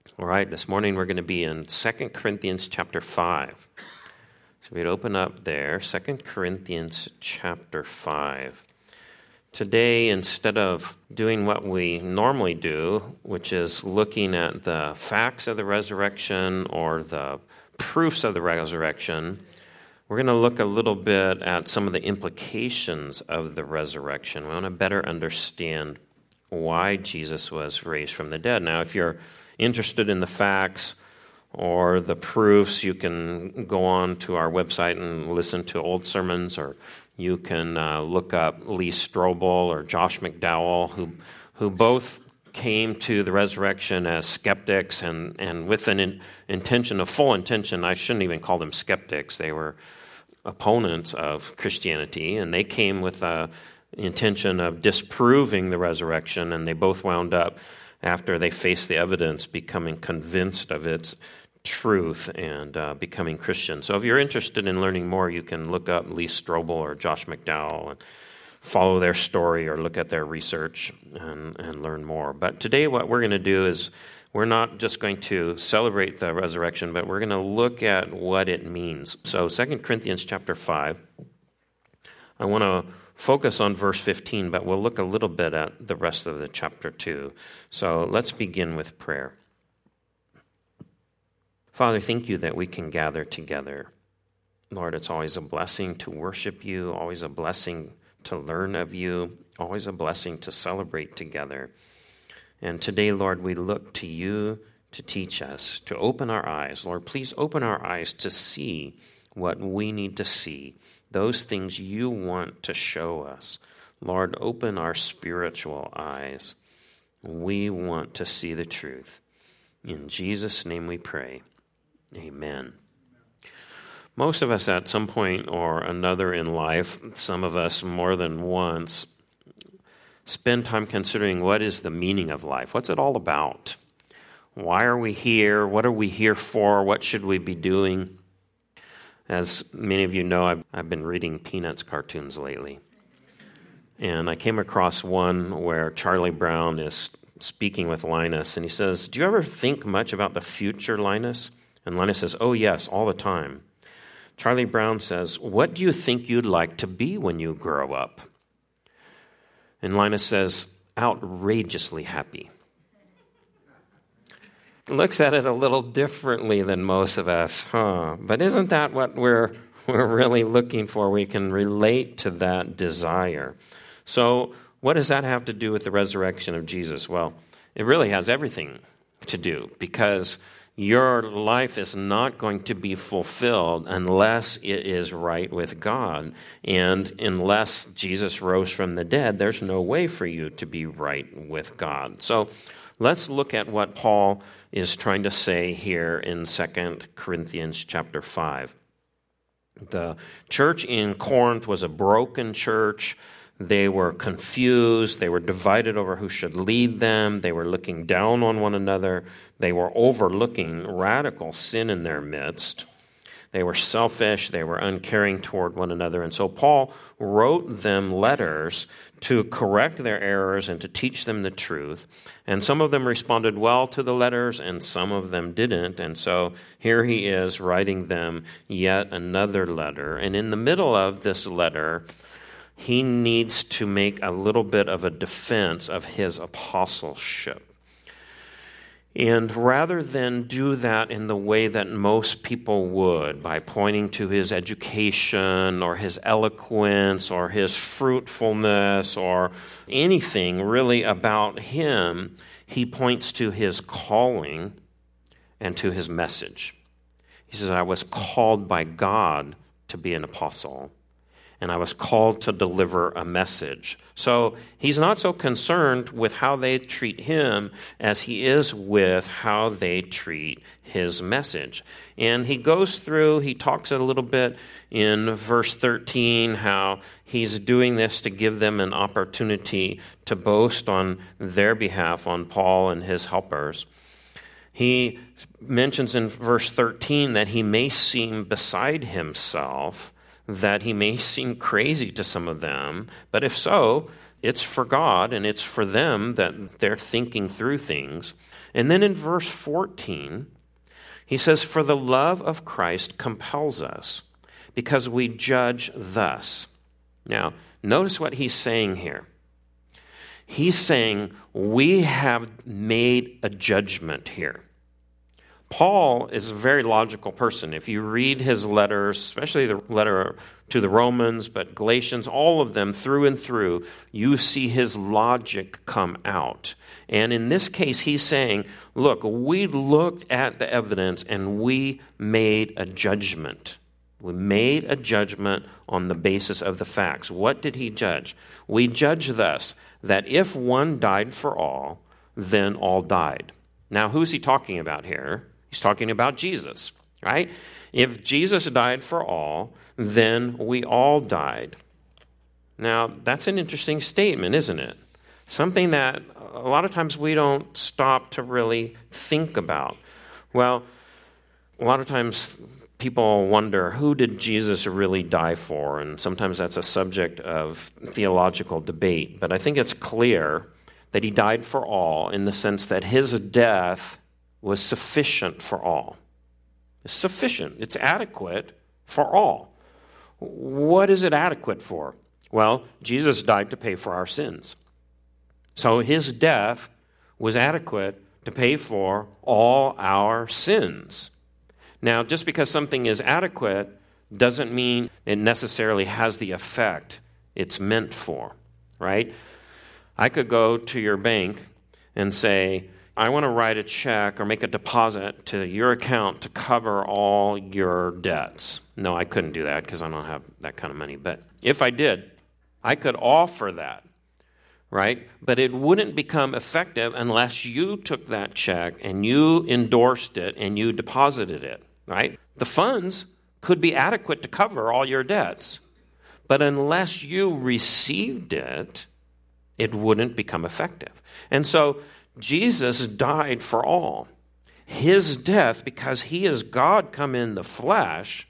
All right, this morning we're going to be in 2 Corinthians chapter 5. So we'd open up there, 2 Corinthians chapter 5. Today, instead of doing what we normally do, which is looking at the facts of the resurrection or the proofs of the resurrection, we're going to look a little bit at some of the implications of the resurrection. We want to better understand why Jesus was raised from the dead. Now, if you're interested in the facts or the proofs, you can go on to our website and listen to old sermons, or you can look up Lee Strobel or Josh McDowell, who both came to the resurrection as skeptics and with an intention, a full intention. I shouldn't even call them skeptics. They were opponents of Christianity, and they came with the intention of disproving the resurrection, and they both wound up, after they faced the evidence, becoming convinced of its truth and becoming Christians. So if you're interested in learning more, you can look up Lee Strobel or Josh McDowell and follow their story or look at their research and learn more. But today what we're going to do is we're not just going to celebrate the resurrection, but we're going to look at what it means. So 2 Corinthians chapter 5, I want to focus on verse 15, but we'll look a little bit at the rest of the chapter too. So let's begin with prayer. Father, thank you that we can gather together. Lord, it's always a blessing to worship you, always a blessing to learn of you, always a blessing to celebrate together. And today, Lord, we look to you to teach us, to open our eyes. Lord, please open our eyes to see what we need to see, those things you want to show us. Lord, open our spiritual eyes. We want to see the truth. In Jesus' name we pray. Amen. Most of us at some point or another in life, some of us more than once, spend time considering what is the meaning of life. What's it all about? Why are we here? What are we here for? What should we be doing? As many of you know, I've been reading Peanuts cartoons lately. And I came across one where Charlie Brown is speaking with Linus, and he says, "Do you ever think much about the future, Linus?" And Linus says, "Oh, yes, all the time." Charlie Brown says, "What do you think you'd like to be when you grow up?" And Linus says, "Outrageously happy." Looks at it a little differently than most of us, huh? But isn't that what we're really looking for? We can relate to that desire. So what does that have to do with the resurrection of Jesus? Well, it really has everything to do, because your life is not going to be fulfilled unless it is right with God. And unless Jesus rose from the dead, there's no way for you to be right with God. So let's look at what Paul is trying to say here in 2 Corinthians chapter 5. The church in Corinth was a broken church. They were confused. They were divided over who should lead them. They were looking down on one another. They were overlooking radical sin in their midst. They were selfish. They were uncaring toward one another. And so Paul wrote them letters to correct their errors and to teach them the truth. And some of them responded well to the letters, and some of them didn't. And so here he is writing them yet another letter. And in the middle of this letter, he needs to make a little bit of a defense of his apostleship. And rather than do that in the way that most people would, by pointing to his education or his eloquence or his fruitfulness or anything really about him, he points to his calling and to his message. He says, "I was called by God to be an apostle, and I was called to deliver a message." So he's not so concerned with how they treat him as he is with how they treat his message. And he goes through, he talks a little bit in verse 13, how he's doing this to give them an opportunity to boast on their behalf, on Paul and his helpers. He mentions in verse 13 that he may seem beside himself, that he may seem crazy to some of them, but if so, it's for God and it's for them that they're thinking through things. And then in verse 14, he says, "For the love of Christ compels us, because we judge thus." Now, notice what he's saying here. He's saying we have made a judgment here. Paul is a very logical person. If you read his letters, especially the letter to the Romans, but Galatians, all of them through and through, you see his logic come out. And in this case, he's saying, look, we looked at the evidence and we made a judgment. We made a judgment on the basis of the facts. What did he judge? We judge thus, that if one died for all, then all died. Now, who's he talking about here? He's talking about Jesus, right? If Jesus died for all, then we all died. Now, that's an interesting statement, isn't it? Something that a lot of times we don't stop to really think about. Well, a lot of times people wonder, who did Jesus really die for? And sometimes that's a subject of theological debate. But I think it's clear that he died for all in the sense that his death was sufficient for all. It's sufficient. It's adequate for all. What is it adequate for? Well, Jesus died to pay for our sins. So his death was adequate to pay for all our sins. Now, just because something is adequate doesn't mean it necessarily has the effect it's meant for, right? I could go to your bank and say, I want to write a check or make a deposit to your account to cover all your debts. No, I couldn't do that because I don't have that kind of money. But if I did, I could offer that, right? But it wouldn't become effective unless you took that check and you endorsed it and you deposited it, right? The funds could be adequate to cover all your debts. But unless you received it, it wouldn't become effective. And so Jesus died for all. His death, because he is God come in the flesh,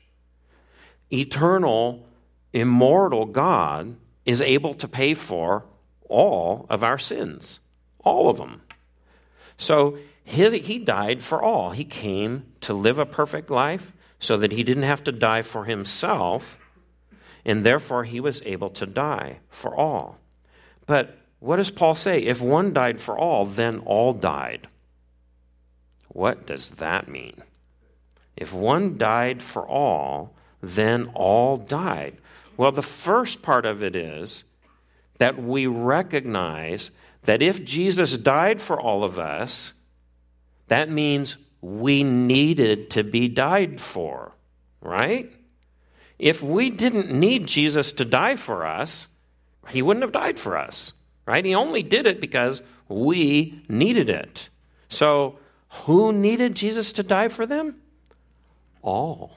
eternal, immortal God, is able to pay for all of our sins. All of them. So he died for all. He came to live a perfect life so that he didn't have to die for himself, and therefore he was able to die for all. But what does Paul say? If one died for all, then all died. What does that mean? If one died for all, then all died. Well, the first part of it is that we recognize that if Jesus died for all of us, that means we needed to be died for, right? If we didn't need Jesus to die for us, he wouldn't have died for us. Right? He only did it because we needed it. So, who needed Jesus to die for them? All.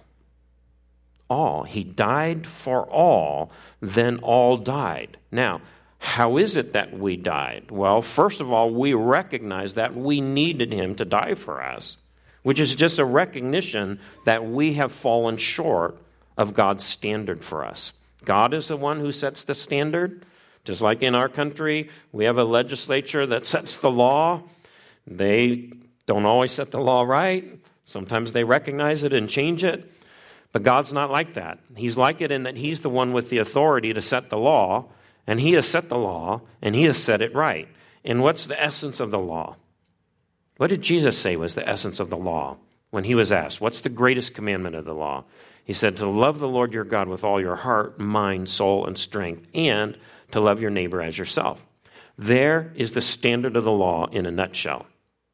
All. He died for all, then all died. Now, how is it that we died? Well, first of all, we recognize that we needed him to die for us, which is just a recognition that we have fallen short of God's standard for us. God is the one who sets the standard. Just like in our country, we have a legislature that sets the law. They don't always set the law right. Sometimes they recognize it and change it. But God's not like that. He's like it in that he's the one with the authority to set the law, and he has set the law, and he has set it right. And what's the essence of the law? What did Jesus say was the essence of the law when he was asked, what's the greatest commandment of the law? He said, to love the Lord your God with all your heart, mind, soul, and strength, and to love your neighbor as yourself. There is the standard of the law in a nutshell.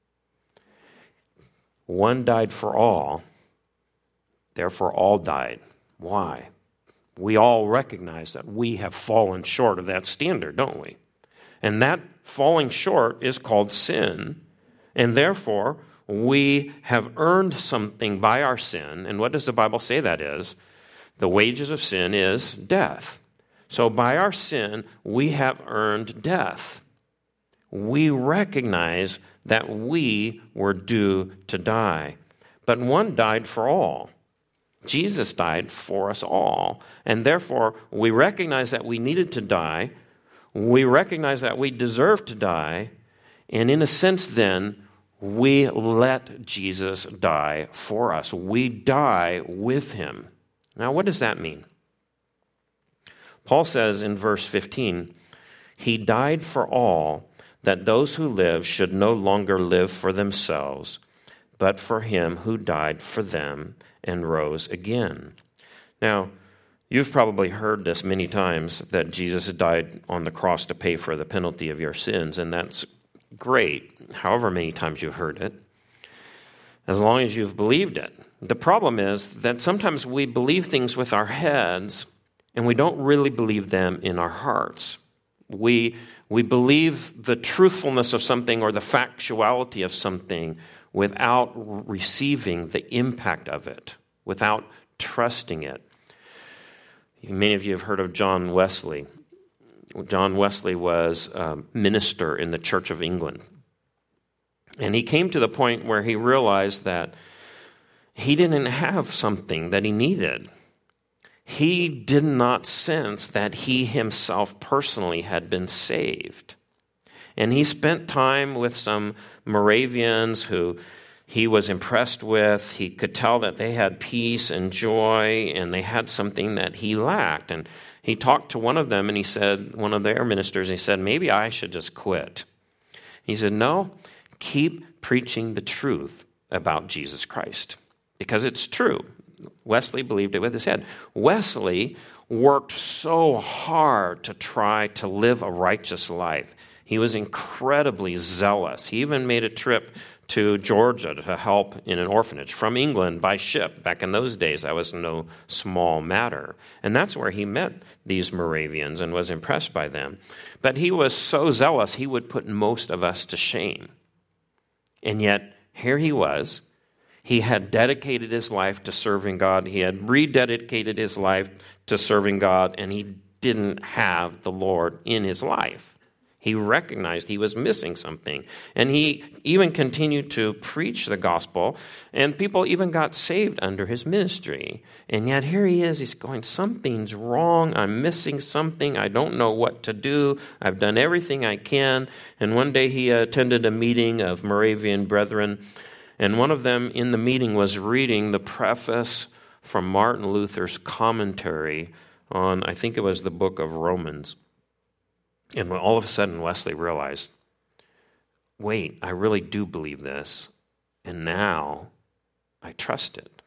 One died for all, therefore all died. Why? We all recognize that we have fallen short of that standard, don't we? And that falling short is called sin, and therefore we have earned something by our sin. And what does the Bible say that is? The wages of sin is death. So by our sin, we have earned death. We recognize that we were due to die. But one died for all. Jesus died for us all. And therefore, we recognize that we needed to die. We recognize that we deserve to die. And in a sense, then, We let Jesus die for us. We die with him. Now, what does that mean? Paul says in verse 15, he died for all, that those who live should no longer live for themselves, but for him who died for them and rose again. Now, you've probably heard this many times, that Jesus died on the cross to pay for the penalty of your sins, and that's great, however many times you've heard it, as long as you've believed it. The problem is that sometimes we believe things with our heads, and we don't really believe them in our hearts. We believe the truthfulness of something or the factuality of something without receiving the impact of it, without trusting it. Many of you have heard of John Wesley. John Wesley was a minister in the Church of England. And he came to the point where he realized that he didn't have something that he needed. He did not sense that he himself personally had been saved. And he spent time with some Moravians who he was impressed with. He could tell that they had peace and joy, and they had something that he lacked. And he talked to one of them, and he said, one of their ministers, he said, maybe I should just quit. He said, no, keep preaching the truth about Jesus Christ, because it's true. Wesley believed it with his head. Wesley worked so hard to try to live a righteous life. He was incredibly zealous. He even made a trip to Georgia to help in an orphanage from England by ship. Back in those days, that was no small matter. And that's where he met these Moravians and was impressed by them. But he was so zealous, he would put most of us to shame. And yet, here he was. He had dedicated his life to serving God. He had rededicated his life to serving God, and he didn't have the Lord in his life. He recognized he was missing something. And he even continued to preach the gospel, and people even got saved under his ministry. And yet here he is, he's going, something's wrong, I'm missing something, I don't know what to do, I've done everything I can. And one day he attended a meeting of Moravian brethren, and one of them in the meeting was reading the preface from Martin Luther's commentary on, I think it was the book of Romans. And all of a sudden, Wesley realized, wait, I really do believe this, and now I trust it.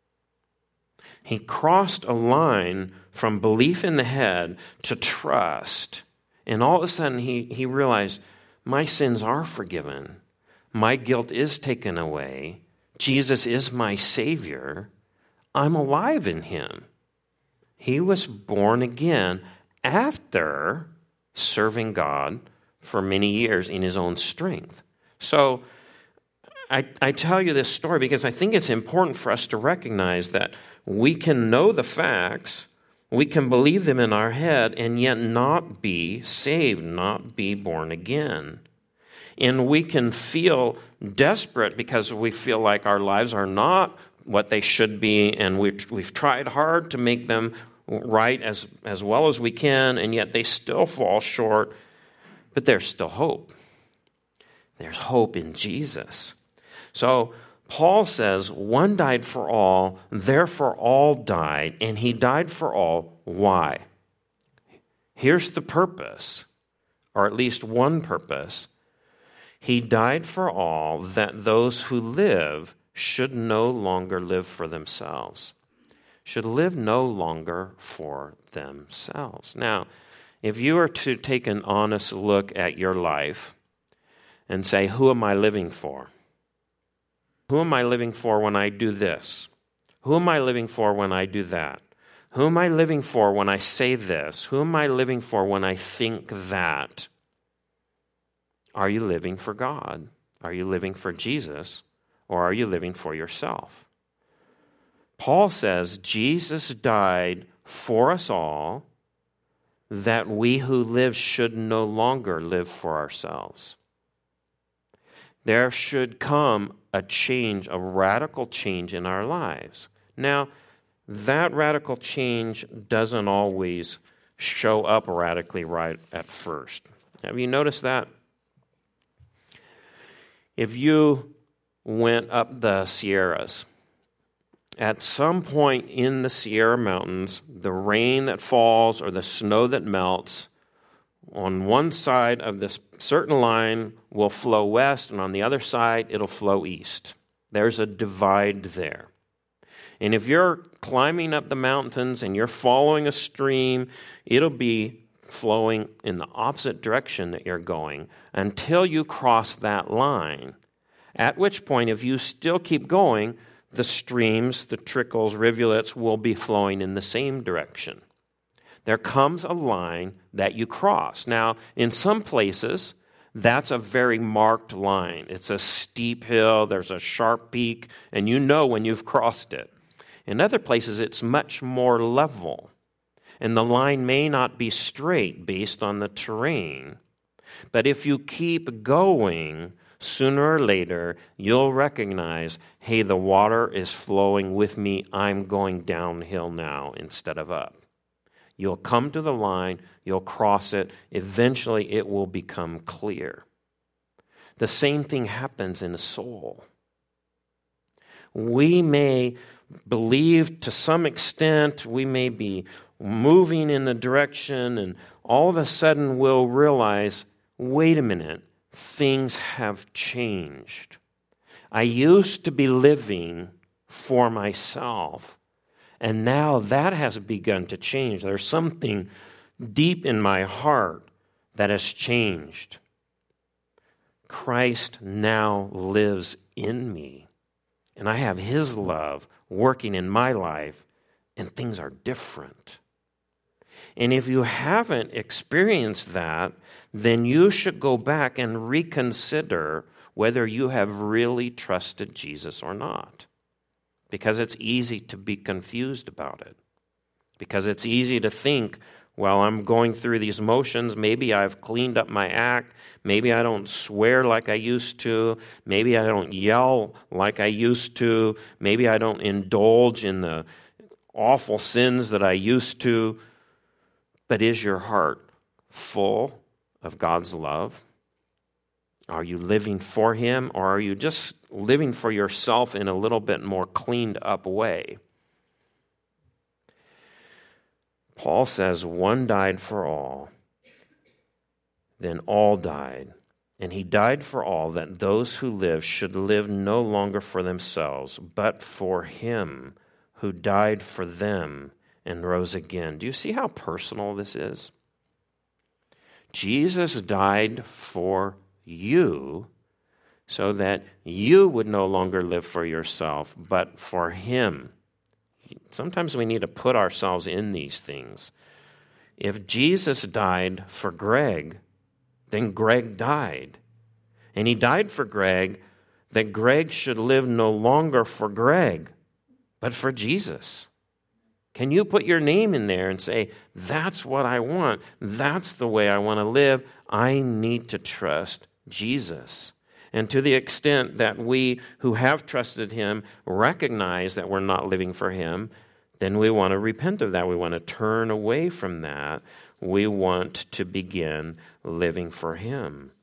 He crossed a line from belief in the head to trust, and all of a sudden he realized, my sins are forgiven. My guilt is taken away. Jesus is my Savior. I'm alive in him. He was born again after serving God for many years in his own strength. So I tell you this story because I think it's important for us to recognize that we can know the facts, we can believe them in our head, and yet not be saved, not be born again. And we can feel desperate because we feel like our lives are not what they should be, and we've tried hard to make them right as well as we can, and yet they still fall short. But there's still hope. There's hope in Jesus. So Paul says, one died for all, therefore all died, and he died for all. Why? Here's the purpose, or at least one purpose. He died for all, that those who live should no longer live for themselves. Should live no longer for themselves. Now, if you were to take an honest look at your life and say, who am I living for? Who am I living for when I do this? Who am I living for when I do that? Who am I living for when I say this? Who am I living for when I think that? Are you living for God? Are you living for Jesus? Or are you living for yourself? Paul says Jesus died for us all, that we who live should no longer live for ourselves. There should come a change, a radical change in our lives. Now, that radical change doesn't always show up radically right at first. Have you noticed that? If you went up the Sierras, at some point in the Sierra Mountains, the rain that falls or the snow that melts on one side of this certain line will flow west, and on the other side it'll flow east. There's a divide there. And if you're climbing up the mountains and you're following a stream, it'll be flowing in the opposite direction that you're going until you cross that line. At which point, if you still keep going, the streams, the trickles, rivulets will be flowing in the same direction. There comes a line that you cross. Now, in some places, that's a very marked line. It's a steep hill, there's a sharp peak, and you know when you've crossed it. In other places, it's much more level, and the line may not be straight based on the terrain. But if you keep going, sooner or later, you'll recognize, hey, the water is flowing with me. I'm going downhill now instead of up. You'll come to the line, you'll cross it, eventually it will become clear. The same thing happens in a soul. We may believe to some extent, we may be moving in a direction, and all of a sudden we'll realize, wait a minute, things have changed. I used to be living for myself, and now that has begun to change. There's something deep in my heart that has changed. Christ now lives in me, and I have His love working in my life, and things are different. And if you haven't experienced that, then you should go back and reconsider whether you have really trusted Jesus or not. Because it's easy to be confused about it. Because it's easy to think, well, I'm going through these motions. Maybe I've cleaned up my act. Maybe I don't swear like I used to. Maybe I don't yell like I used to. Maybe I don't indulge in the awful sins that I used to. But is your heart full of God's love? Are you living for Him, or are you just living for yourself in a little bit more cleaned up way? Paul says, one died for all, then all died. And He died for all, that those who live should live no longer for themselves, but for Him who died for them and rose again. Do you see how personal this is? Jesus died for you so that you would no longer live for yourself, but for Him. Sometimes we need to put ourselves in these things. If Jesus died for Greg, then Greg died. And He died for Greg, that Greg should live no longer for Greg, but for Jesus. Can you put your name in there and say, that's what I want. That's the way I want to live. I need to trust Jesus. And to the extent that we who have trusted Him recognize that we're not living for Him, then we want to repent of that. We want to turn away from that. We want to begin living for Him.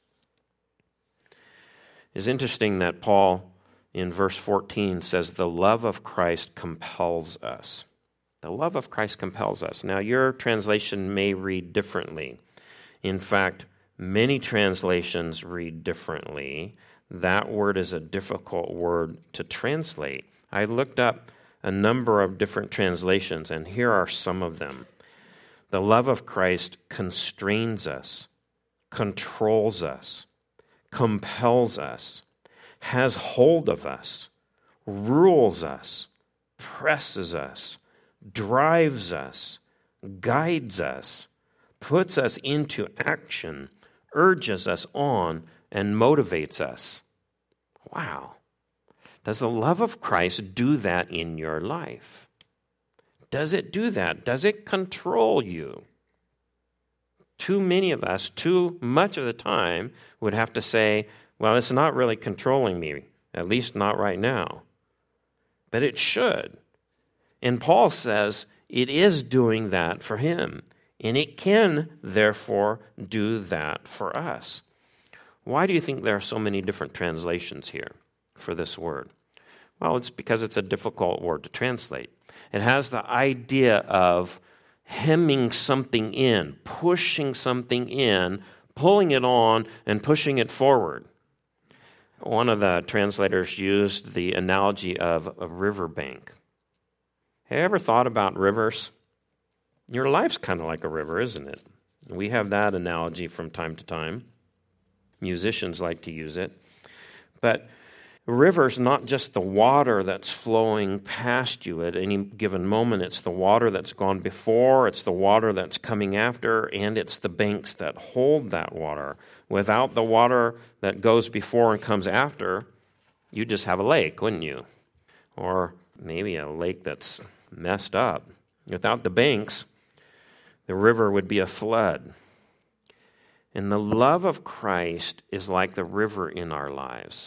It's interesting that Paul, in verse 14, says the love of Christ compels us. The love of Christ compels us. Now, your translation may read differently. In fact, many translations read differently. That word is a difficult word to translate. I looked up a number of different translations, and here are some of them. The love of Christ constrains us, controls us, compels us, has hold of us, rules us, presses us, drives us, guides us, puts us into action, urges us on, and motivates us. Wow. Does the love of Christ do that in your life? Does it do that? Does it control you? Too many of us, too much of the time, would have to say, well, it's not really controlling me, at least not right now. But it should. And Paul says it is doing that for him. And it can, therefore, do that for us. Why do you think there are so many different translations here for this word? Well, it's because it's a difficult word to translate. It has the idea of hemming something in, pushing something in, pulling it on, and pushing it forward. One of the translators used the analogy of a riverbank. Have you ever thought about rivers? Your life's kind of like a river, isn't it? We have that analogy from time to time. Musicians like to use it. But a river's not just the water that's flowing past you at any given moment. It's the water that's gone before, it's the water that's coming after, and it's the banks that hold that water. Without the water that goes before and comes after, you just have a lake, wouldn't you? Or maybe a lake that's messed up. Without the banks, the river would be a flood. And the love of Christ is like the river in our lives.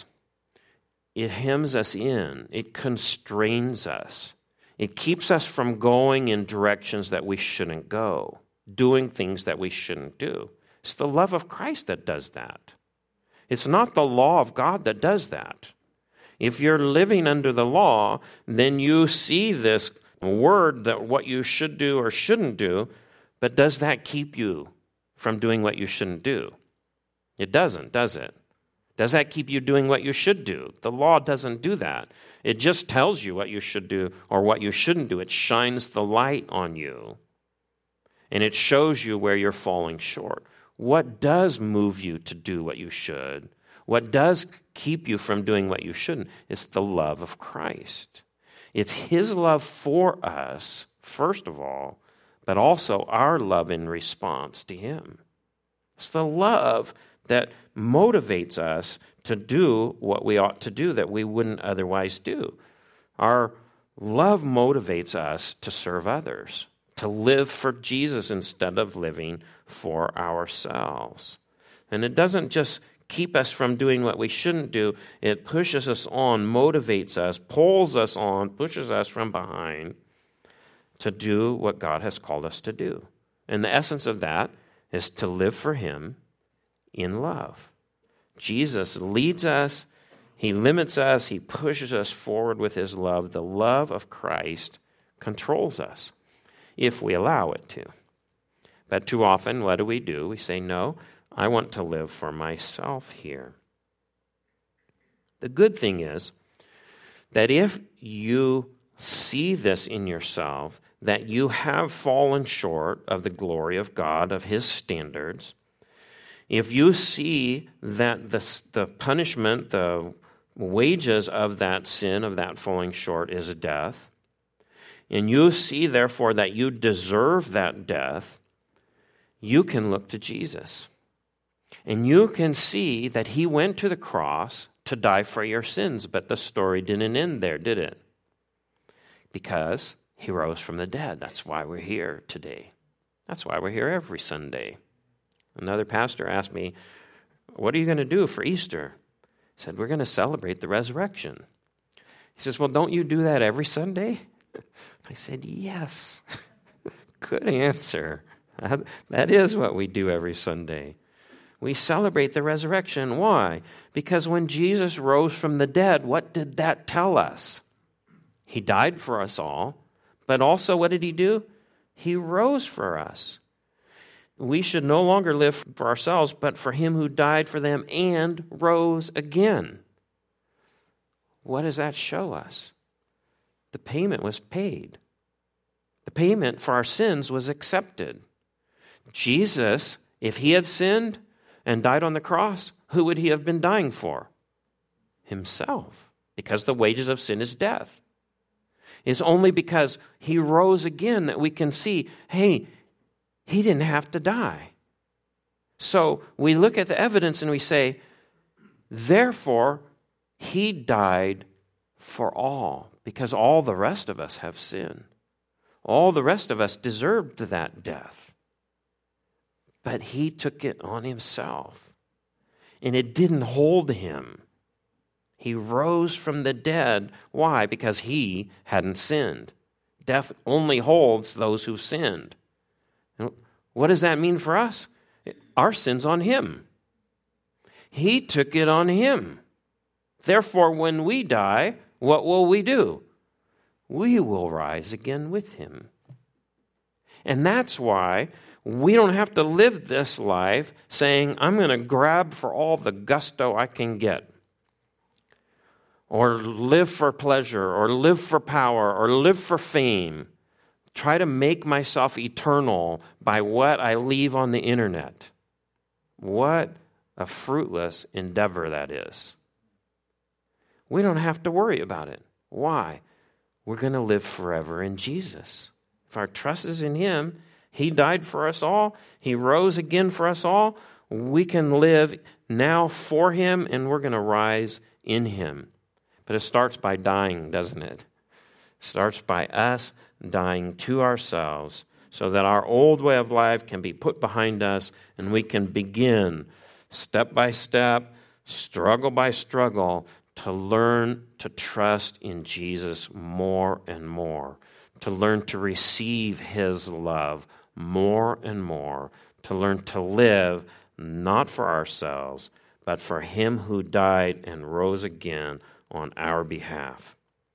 It hems us in. It constrains us. It keeps us from going in directions that we shouldn't go, doing things that we shouldn't do. It's the love of Christ that does that. It's not the law of God that does that. If you're living under the law, then you see this word that what you should do or shouldn't do, but does that keep you from doing what you shouldn't do? It doesn't, does it? Does that keep you doing what you should do? The law doesn't do that. It just tells you what you should do or what you shouldn't do. It shines the light on you, and it shows you where you're falling short. What does move you to do what you should? What does keep you from doing what you shouldn't? It's the love of Christ. It's His love for us, first of all, but also our love in response to Him. It's the love that motivates us to do what we ought to do that we wouldn't otherwise do. Our love motivates us to serve others, to live for Jesus instead of living for ourselves. And it doesn't just keep us from doing what we shouldn't do. It pushes us on, motivates us, pulls us on, pushes us from behind to do what God has called us to do. And the essence of that is to live for Him in love. Jesus leads us, He limits us, He pushes us forward with His love. The love of Christ controls us if we allow it to. But too often, what do? We say, no, I want to live for myself here. The good thing is that if you see this in yourself, that you have fallen short of the glory of God, of His standards, if you see that the punishment, the wages of that sin, of that falling short, is death, and you see, therefore, that you deserve that death, you can look to Jesus. And you can see that He went to the cross to die for your sins, but the story didn't end there, did it? Because He rose from the dead. That's why we're here today. That's why we're here every Sunday. Another pastor asked me, what are you going to do for Easter? I said, we're going to celebrate the resurrection. He says, well, don't you do that every Sunday? I said, yes. Good answer. That is what we do every Sunday. We celebrate the resurrection. Why? Because when Jesus rose from the dead, what did that tell us? He died for us all, but also what did He do? He rose for us. We should no longer live for ourselves, but for Him who died for them and rose again. What does that show us? The payment was paid. The payment for our sins was accepted. Jesus, if He had sinned and died on the cross, who would He have been dying for? Himself, because the wages of sin is death. It's only because He rose again that we can see, hey, He didn't have to die. So we look at the evidence and we say, therefore, He died for all, because all the rest of us have sinned. All the rest of us deserved that death. But He took it on Himself, and it didn't hold Him. He rose from the dead. Why? Because He hadn't sinned. Death only holds those who sinned. What does that mean for us? Our sin's on Him. He took it on him. Therefore, when we die, what will we do? We will rise again with him. And that's why we don't have to live this life saying, I'm going to grab for all the gusto I can get, or live for pleasure, or live for power, or live for fame. Try to make myself eternal by what I leave on the internet. What a fruitless endeavor that is. We don't have to worry about it. Why? We're going to live forever in Jesus. If our trust is in him, he died for us all, he rose again for us all, we can live now for him, and we're going to rise in him. But it starts by dying, doesn't it? It starts by us dying to ourselves so that our old way of life can be put behind us and we can begin step by step, struggle by struggle, to learn to trust in Jesus more and more, to learn to receive his love more and more, to learn to live not for ourselves, but for him who died and rose again on our behalf.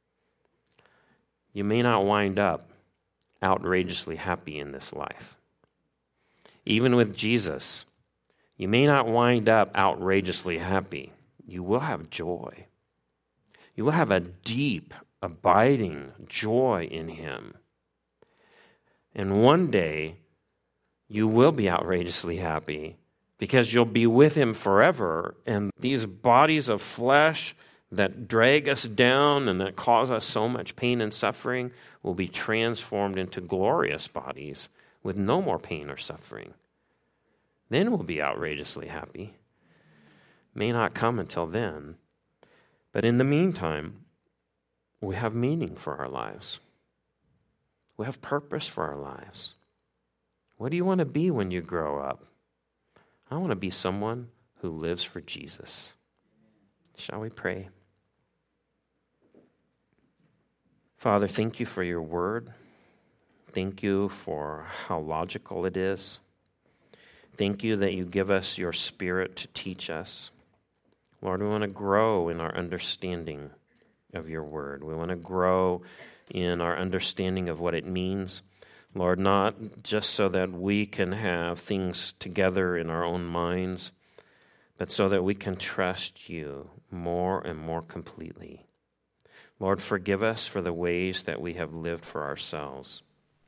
You may not wind up outrageously happy in this life. Even with Jesus, you may not wind up outrageously happy. You will have joy. You will have a deep, abiding joy in him. And one day, you will be outrageously happy because you'll be with him forever, and these bodies of flesh that drag us down and that cause us so much pain and suffering will be transformed into glorious bodies with no more pain or suffering. Then we'll be outrageously happy. May not come until then. But in the meantime, we have meaning for our lives. We have purpose for our lives. What do you want to be when you grow up? I want to be someone who lives for Jesus. Shall we pray? Father, thank you for your word. Thank you for how logical it is. Thank you that you give us your Spirit to teach us. Lord, we want to grow in our understanding of your word. We want to grow in our understanding of what it means. Lord, not just so that we can have things together in our own minds, but so that we can trust you more and more completely. Lord, forgive us for the ways that we have lived for ourselves.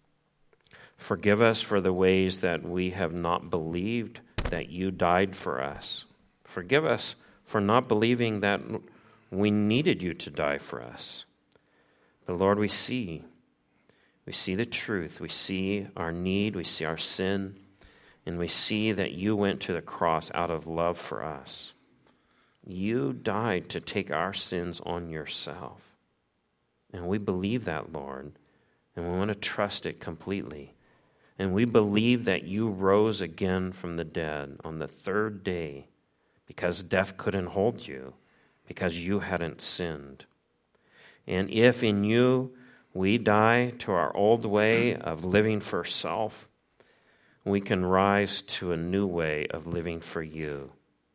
Forgive us for the ways that we have not believed that you died for us. Forgive us for not believing that we needed you to die for us. But Lord, we see the truth. We see our need. We see our sin. And we see that you went to the cross out of love for us. You died to take our sins on yourself. And we believe that, Lord. And we want to trust it completely. And we believe that you rose again from the dead on the third day because death couldn't hold you, because you hadn't sinned. And if in you we die to our old way of living for self, we can rise to a new way of living for you.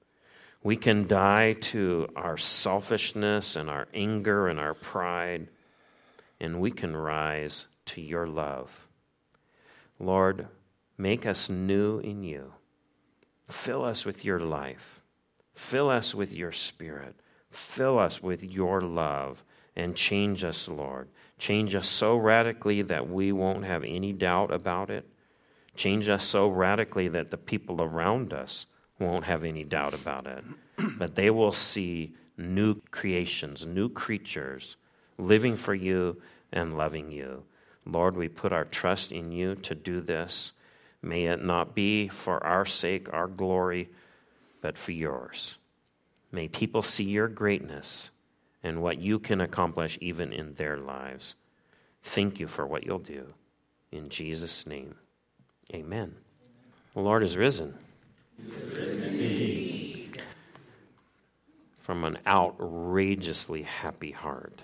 We can die to our selfishness and our anger and our pride, and we can rise to your love. Lord, make us new in you. Fill us with your life. Fill us with your Spirit. Fill us with your love and change us, Lord. Change us so radically that we won't have any doubt about it. Change us so radically that the people around us won't have any doubt about it. But they will see new creations, new creatures, living for you and loving you. Lord, we put our trust in you to do this. May it not be for our sake, our glory, but for yours. May people see your greatness and what you can accomplish even in their lives. Thank you for what you'll do. In Jesus' name, amen. The Lord is risen. He is risen indeed. From an outrageously happy heart.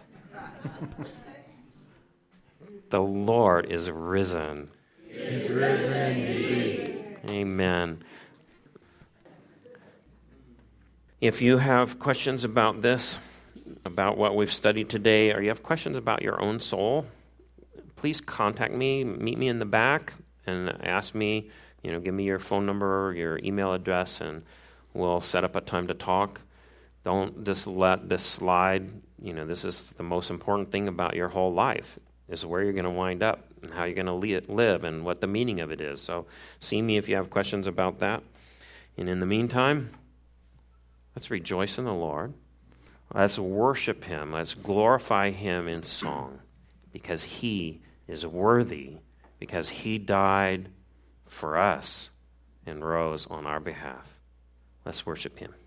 The Lord is risen. He is risen indeed. Amen. If you have questions about this, about what we've studied today, or you have questions about your own soul, please contact me, meet me in the back, and ask me, give me your phone number, your email address, and we'll set up a time to talk. Don't just let this slide. This is the most important thing about your whole life, is where you're going to wind up and how you're going to live and what the meaning of it is. So see me if you have questions about that. And in the meantime, let's rejoice in the Lord. Let's worship him. Let's glorify him in song, because he is worthy, because he died for us and rose on our behalf. Let's worship him.